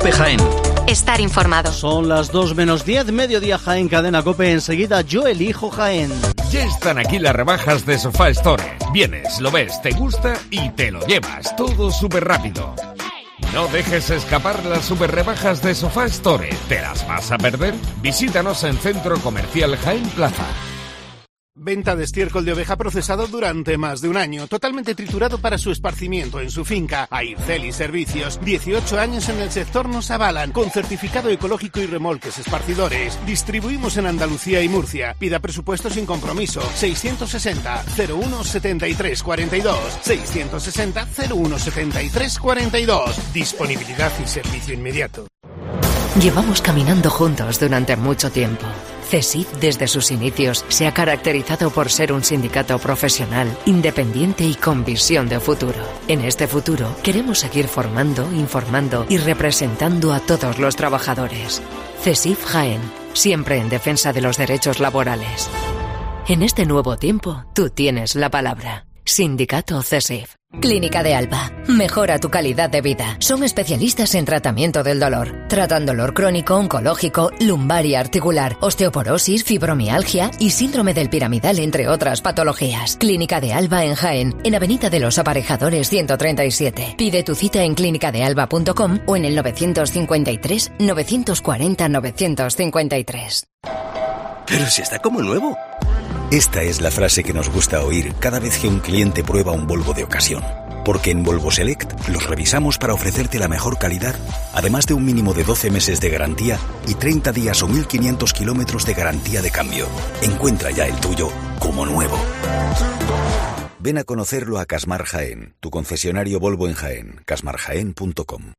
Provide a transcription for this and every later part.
COPE Jaén. Estar informado. Son las 2:10, mediodía Jaén, cadena COPE. Enseguida Yo Elijo Jaén. Ya están aquí las rebajas de Sofá Store. Vienes, lo ves, te gusta y te lo llevas. Todo súper rápido. No dejes escapar las super rebajas de Sofá Store. ¿Te las vas a perder? Visítanos en Centro Comercial Jaén Plaza. Venta de estiércol de oveja procesado durante más de un año, totalmente triturado para su esparcimiento en su finca. Aircel y Servicios, 18 años en el sector nos avalan, con certificado ecológico y remolques esparcidores. Distribuimos en Andalucía y Murcia. Pida presupuesto sin compromiso. 660 01 73 42. 660 01 73 42. Disponibilidad y servicio inmediato. Llevamos caminando juntos durante mucho tiempo. CESIF, desde sus inicios, se ha caracterizado por ser un sindicato profesional, independiente y con visión de futuro. En este futuro, queremos seguir formando, informando y representando a todos los trabajadores. CESIF Jaén, siempre en defensa de los derechos laborales. En este nuevo tiempo, tú tienes la palabra. Sindicato CESIF. Clínica de Alba. Mejora tu calidad de vida. Son especialistas en tratamiento del dolor. Tratan dolor crónico, oncológico, lumbar y articular, osteoporosis, fibromialgia y síndrome del piramidal, entre otras patologías. Clínica de Alba en Jaén, en Avenida de los Aparejadores 137. Pide tu cita en clinicadealba.com o en el 953 940 953. Pero si está como nuevo. Esta es la frase que nos gusta oír cada vez que un cliente prueba un Volvo de ocasión. Porque en Volvo Select los revisamos para ofrecerte la mejor calidad, además de un mínimo de 12 meses de garantía y 30 días o 1.500 kilómetros de garantía de cambio. Encuentra ya el tuyo como nuevo. Ven a conocerlo a Casmar Jaén, tu concesionario Volvo en Jaén, casmarjaén.com.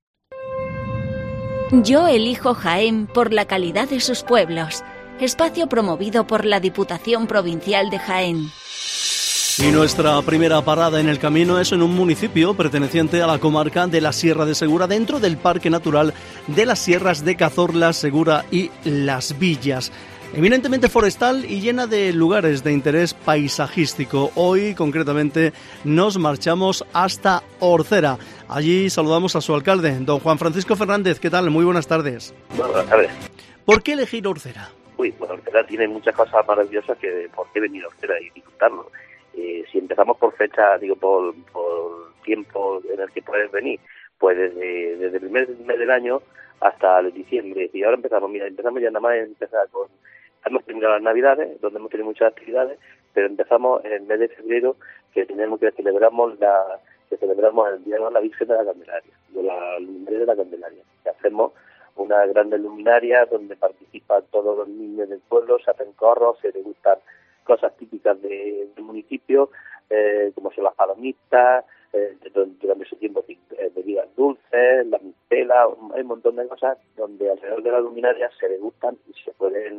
Yo elijo Jaén por la calidad de sus pueblos. Espacio promovido por la Diputación Provincial de Jaén. Y nuestra primera parada en el camino es en un municipio perteneciente a la comarca de la Sierra de Segura, dentro del Parque Natural de las Sierras de Cazorla, Segura y Las Villas. Eminentemente forestal y llena de lugares de interés paisajístico. Hoy, concretamente, nos marchamos hasta Orcera. Allí saludamos a su alcalde, don Juan Francisco Fernández. ¿Qué tal? Muy buenas tardes. Buenas tardes. ¿Por qué elegir Orcera? Bueno, Orcera tiene muchas cosas maravillosas que por qué venir a Orcera y disfrutarlo. Si empezamos por fecha, por tiempo en el que puedes venir, pues desde el primer mes del año hasta el diciembre. Y ahora empezamos ya nada más hemos terminado las Navidades, donde hemos tenido muchas actividades, pero empezamos en el mes de febrero, que celebramos el Día de la Virgen de la Candelaria, de la luminaria de la Candelaria, que hacemos una grande luminaria donde participan todos los niños del pueblo, se hacen corros, se degustan cosas típicas del municipio, como son las palomitas, durante ese tiempo bebidas dulces, la mistela, hay un montón de cosas donde alrededor de la luminaria se degustan y se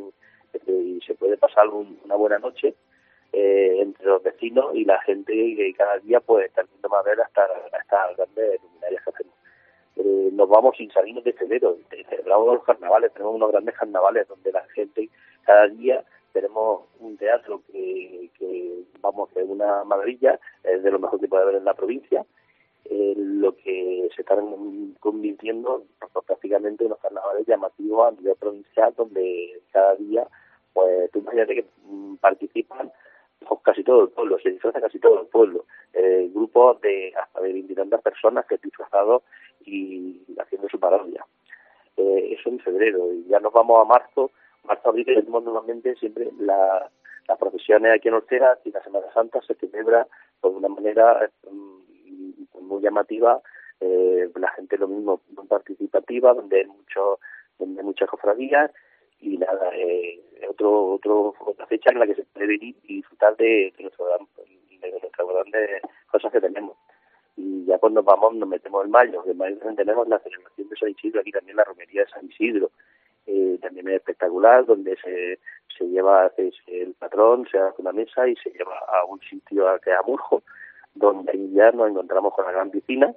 puede pasar una buena noche entre los vecinos y la gente que cada día pues está viendo más ver hasta estas grandes luminarias que hacemos. Nos vamos sin salirnos de febrero, celebramos los carnavales, tenemos unos grandes carnavales donde la gente cada día tenemos un teatro que es una maravilla, es de lo mejor que puede haber en la provincia, lo que se están convirtiendo prácticamente en unos carnavales llamativos a nivel provincial, donde cada día, pues tú imagínate que participan pues, casi todo el pueblo, se disfraza casi todo el pueblo, grupos de hasta de 20 y tantas personas que disfrazados y haciendo su parodia. Eso en febrero, y ya nos vamos a marzo, abril, que tenemos normalmente siempre las procesiones aquí en Orcera, y la Semana Santa se celebra de una manera muy llamativa, la gente lo mismo, muy participativa, donde hay muchas cofradías, y nada, otra fecha en la que se puede venir y disfrutar de nuestras grandes cosas que tenemos. Y ya cuando vamos nos metemos en mayo, que en mayo también tenemos la celebración de San Isidro, aquí también la romería de San Isidro, también es espectacular, donde se lleva el patrón, se hace una mesa y se lleva a un sitio que es Amurjo, donde ahí ya nos encontramos con la gran piscina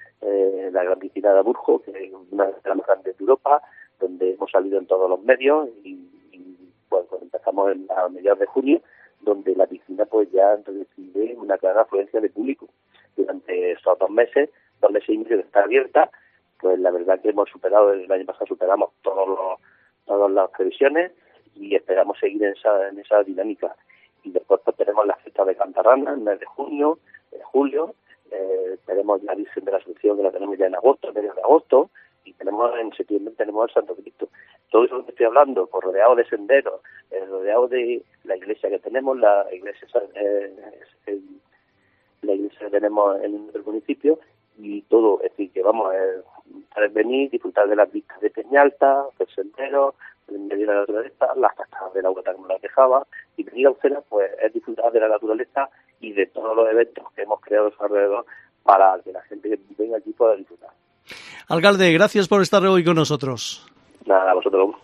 de Amurjo, que es una de las más grandes de Europa, donde hemos salido en todos los medios y pues empezamos a mediados de junio, donde la piscina pues ya recibe una clara afluencia de público durante estos 2 meses y medio que está abierta, pues la verdad que hemos superado, el año pasado superamos todas las previsiones y esperamos seguir en esa dinámica. Y después pues tenemos la fiesta de Cantarrana en el mes de julio, tenemos la Virgen de la Asunción, que la tenemos ya en agosto, mediados de agosto, y en septiembre tenemos el Santo Cristo. Todo eso que estoy hablando, pues rodeado de senderos, rodeado de la iglesia que tenemos, la iglesia que tenemos en el municipio, y todo, es decir, que vamos a venir, disfrutar de las vistas de Peñalta, del sendero, en medio de la naturaleza, las cascadas del agua que nos las dejaba, y venir a Uceda pues es disfrutar de la naturaleza y de todos los eventos que hemos creado a su alrededor para que la gente que venga aquí pueda disfrutar. Alcalde, gracias por estar hoy con nosotros. Nada, a vosotros.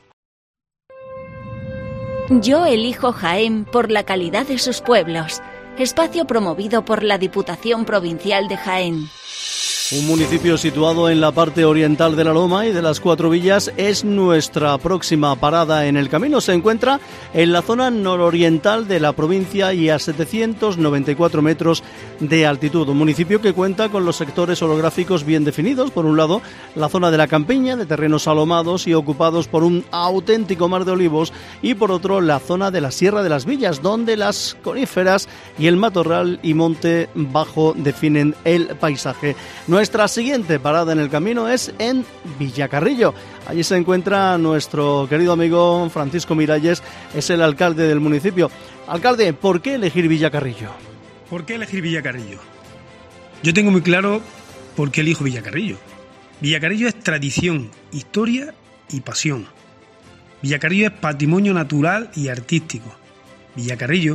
Yo elijo Jaén por la calidad de sus pueblos. Espacio promovido por la Diputación Provincial de Jaén. Un municipio situado en la parte oriental de la Loma y de las Cuatro Villas es nuestra próxima parada en el camino. Se encuentra en la zona nororiental de la provincia y a 794 metros de altitud. Un municipio que cuenta con los sectores orográficos bien definidos. Por un lado, la zona de la campiña, de terrenos alomados y ocupados por un auténtico mar de olivos. Y por otro, la zona de la Sierra de las Villas, donde las coníferas y el matorral y monte bajo definen el paisaje. Nuestra siguiente parada en el camino es en Villacarrillo. Allí se encuentra nuestro querido amigo Francisco Miralles, es el alcalde del municipio. Alcalde, ¿por qué elegir Villacarrillo? ¿Por qué elegir Villacarrillo? Yo tengo muy claro por qué elijo Villacarrillo. Villacarrillo es tradición, historia y pasión. Villacarrillo es patrimonio natural y artístico. Villacarrillo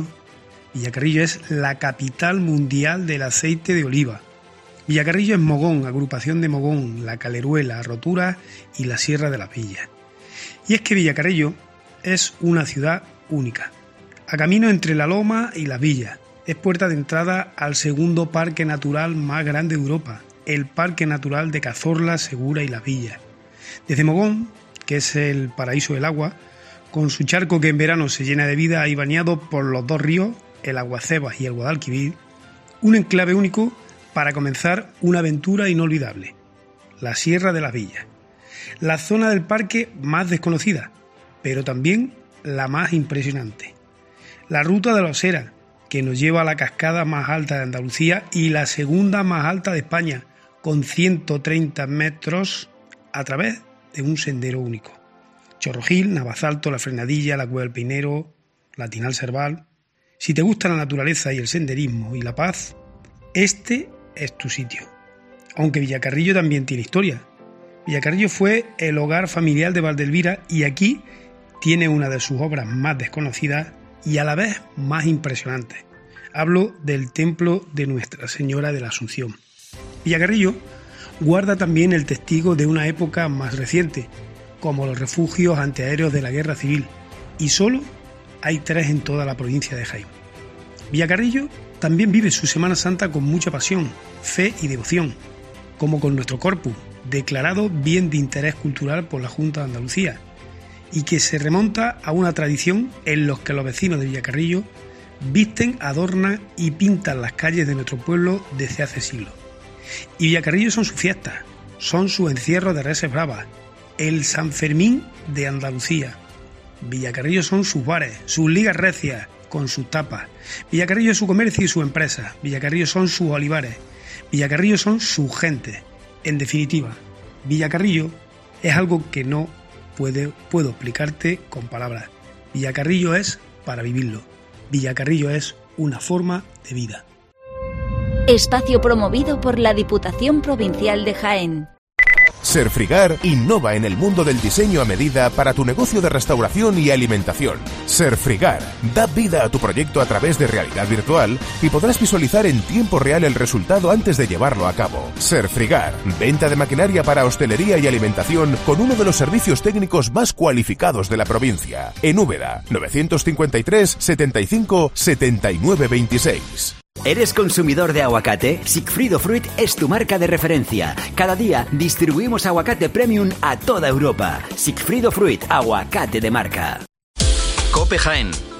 es la capital mundial del aceite de oliva. Villacarrillo es Mogón, agrupación de Mogón, La Caleruela, Rotura y la Sierra de las Villas. Y es que Villacarrillo es una ciudad única, a camino entre la Loma y las Villas. Es puerta de entrada al segundo parque natural más grande de Europa, el Parque Natural de Cazorla, Segura y las Villas. Desde Mogón, que es el paraíso del agua, con su charco que en verano se llena de vida y bañado por los dos ríos, el Aguacebas y el Guadalquivir, un enclave único para comenzar una aventura inolvidable, la Sierra de las Villas, la zona del parque más desconocida, pero también la más impresionante. La ruta de la Osera, que nos lleva a la cascada más alta de Andalucía y la segunda más alta de España, con 130 metros a través de un sendero único. Chorrojil, Navasalto, La Frenadilla, la Cueva del Peinero, la Tinal Serval. Si te gusta la naturaleza y el senderismo y la paz, este es tu sitio. Aunque Villacarrillo también tiene historia. Villacarrillo fue el hogar familiar de Valdelvira y aquí tiene una de sus obras más desconocidas y a la vez más impresionantes. Hablo del templo de Nuestra Señora de la Asunción. Villacarrillo guarda también el testigo de una época más reciente, como los refugios antiaéreos de la Guerra Civil, y solo hay 3 en toda la provincia de Jaén. Villacarrillo también vive su Semana Santa con mucha pasión, fe y devoción, como con nuestro Corpus, declarado bien de interés cultural por la Junta de Andalucía, y que se remonta a una tradición en la que los vecinos de Villacarrillo visten, adornan y pintan las calles de nuestro pueblo desde hace siglos. Y Villacarrillo son sus fiestas, son sus encierros de reses bravas, el San Fermín de Andalucía. Villacarrillo son sus bares, sus ligas recias, con sus tapas. Villacarrillo es su comercio y su empresa. Villacarrillo son sus olivares. Villacarrillo son su gente. En definitiva, Villacarrillo es algo que no puedo explicarte con palabras. Villacarrillo es para vivirlo. Villacarrillo es una forma de vida. Espacio promovido por la Diputación Provincial de Jaén. Serfrigar innova en el mundo del diseño a medida para tu negocio de restauración y alimentación. Serfrigar da vida a tu proyecto a través de realidad virtual y podrás visualizar en tiempo real el resultado antes de llevarlo a cabo. Serfrigar, venta de maquinaria para hostelería y alimentación con uno de los servicios técnicos más cualificados de la provincia. En Úbeda, 953 75 79 26. ¿Eres consumidor de aguacate? Sigfrido Fruit es tu marca de referencia. Cada día distribuimos aguacate premium a toda Europa. Sigfrido Fruit, aguacate de marca. COPE Jaén.